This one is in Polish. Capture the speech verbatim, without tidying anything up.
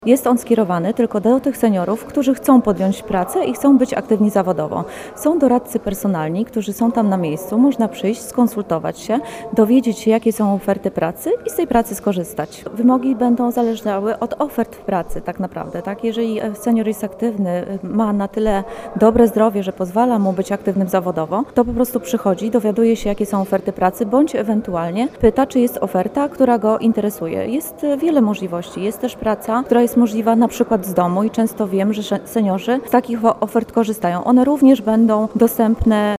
Jest on skierowany tylko do tych seniorów, którzy chcą podjąć pracę i chcą być aktywni zawodowo. Są doradcy personalni, którzy są tam na miejscu, można przyjść, skonsultować się, dowiedzieć się, jakie są oferty pracy i z tej pracy skorzystać. Wymogi będą zależały od ofert pracy tak naprawdę. Tak? Jeżeli senior jest aktywny, ma na tyle dobre zdrowie, że pozwala mu być aktywnym zawodowo, to po prostu przychodzi, dowiaduje się, jakie są oferty pracy, bądź ewentualnie pyta, czy jest oferta, która go interesuje. Jest wiele możliwości. Jest też praca, która jest możliwa na przykład z domu i często wiem, że seniorzy z takich ofert korzystają. One również będą dostępne